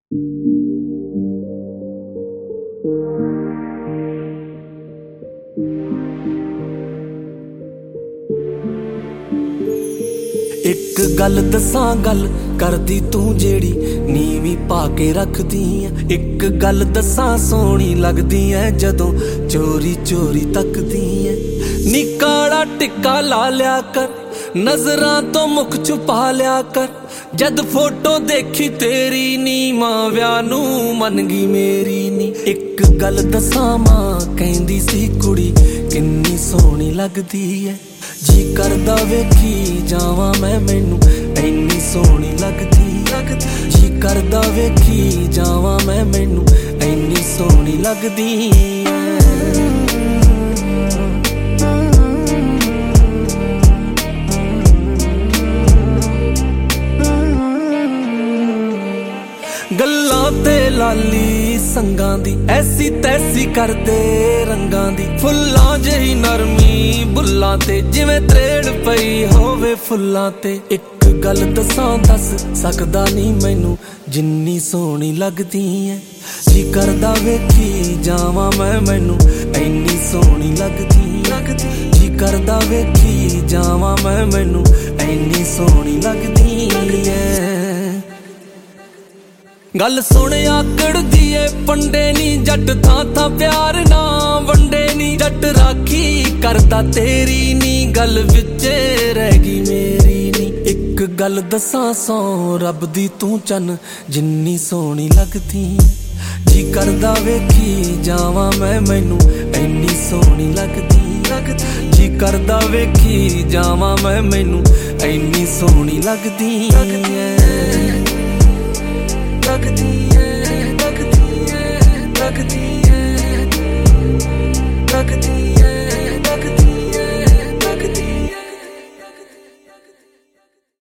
एक गल दसां गल करदी तू जेड़ी नीवी पा के रखदी ऐ। एक गल दसां सोहनी लगदी ऐ जदों चोरी चोरी तकदी ऐ। नी काला टिक्का ला लिया कर, नजरां तो मुख छुपा लिया कर। जद फोटो देखी तेरी नी मां व्याह नूं मन गई मेरी नी। एक गल दसां मां कहंदी सी कुड़ी किन्नी सोहनी लगदी ऐ। जी करदा वेखी जावां मैं मैनू इन्नी सोहनी लगदी। जी करदा वेखी जावां मैं मैनू इन्नी सोहनी लगदी गल्लां ते लाली संगां दी ऐसी तैसी करदे रंगां दी। फुल्लां जही नरमी बुल्लां ते जिवें त्रेड़ पई होवे फुल्लां ते। एक गल दसां दस सकदा नी मैनू जिन्नी सोहनी लगदी ऐ। जी करदा वेखी जावां मैं मैनू इन्नी सोहनी लगदी। जी करदा वेखी जावां मैं मैनू इन्नी सोहनी लगदी ऐ। गल सुन आकड़दी ऐ पंडे नी जट थां थां प्यार ना वंडे नी। जट राखी करदा तेरी नी गल विचे रह गई मेरी नी। एक गल दसां सौ रब दी तू चन जिन्नी सोहनी लगदी। जी करदा वेखी जावां मैं मैनू इन्नी सोहनी लगदी। जी करदा वेखी जावां मैं मैनू इन्नी सोहनी लगदी ऐ।